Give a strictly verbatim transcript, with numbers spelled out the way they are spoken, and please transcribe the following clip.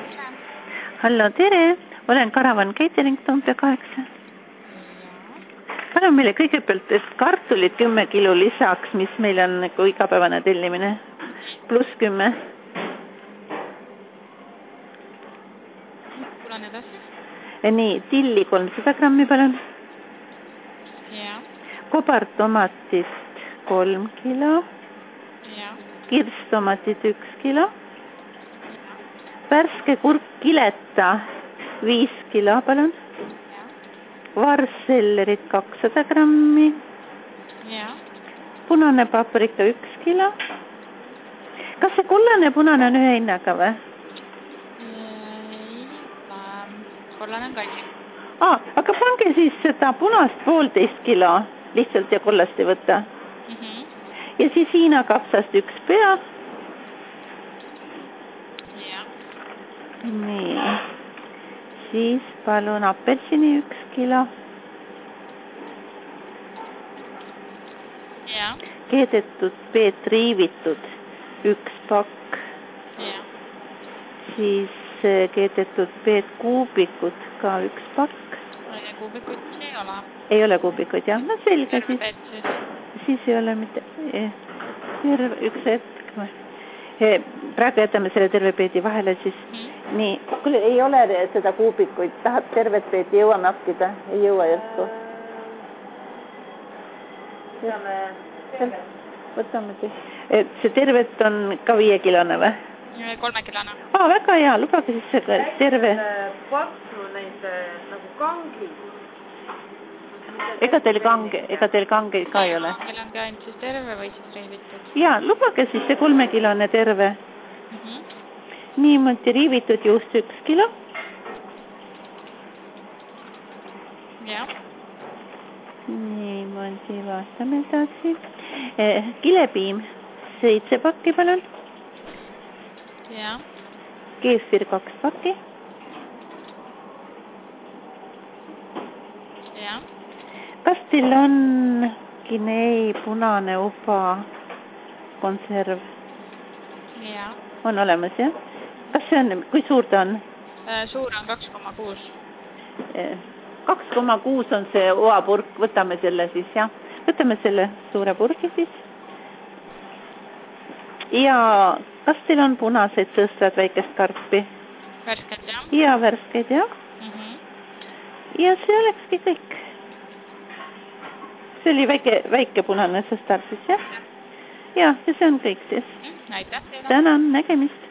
Hallo, tere! Olen Caravan Catering Toompea kaheksa. Palun meile kõigepealt et kartulit kümme kilo lisaks, mis meil on nagu igapäevane tellimine. Pluss kümme. Kuulan edasi. Nii, tilli kolmsada grammi, palun. Ja. Kobartomatist kolm kilo. Ja. Kirstomatid üks kilo. Värske kurk kileta viis kilo, palun. Ja. Varssellerit kakssada grammi. Ja. Punane paprika üks kilo. Kas see kullane punane on ühe hinnaga või? Kollane on kalli. Aa, aga pange siis seda punast poolteist kilo lihtsalt ja kollast ei võtta. Mm -hmm. Ja siis Hiina kapsast üks pea. Ja. Nii. Siis palun apelsini üks kilo. Ja. Keedetud peet riivitud üks pakk. Ja. Siis keedetud peet kuubikud ka üks pakk. Kuubikuid ei ole. Ei ole kuubikuid, jah. No selge Terve siis. peet siis. Siis ei ole mitte... Terve, üks hetk. Praegu jätame selle terve peedi vahele siis. Mm. Nii, kuule, ei ole seda kuubikuid. Tahad tervet peeti, jõuame hakkida? Ei jõua järsku. Võtame te. See tervet on ka viiekilone või? Kolmekilone. Aa, väga hea. Lubage siis see terve. Paksu neid nagu kangi. Ega teil kange, ega teil kange ka ei ole? Meil on ka ainult siis terve või siis riivitud? Jaa, lubage siis see kolmekilone terve. Mm -hmm. Niimoodi riivitud juust üks kilo. Ja. Niimoodi vaatame edasi. Eh, kilepiim seitse pakki, palun. Ja. Keefir kaks pakki. Ja. Kas teil on Guinea punane uba konserv? Ja. On olemas, jah? Kas see on, kui suur ta on? Suur on kaks koma kuus. kaks koma kuus on see oapurk, võtame selle siis, jah. Võtame selle suure purgi siis. Ja kas teil on punaseid sõstrad väikest karpi? Värsked, jah? Ja värsked, jah. Mm -hmm. Ja see olekski kõik. See oli väike, väike punane sõstar siis, jah? Ja, ja see on kõik siis. Aitäh teile. Tänan, nägemist.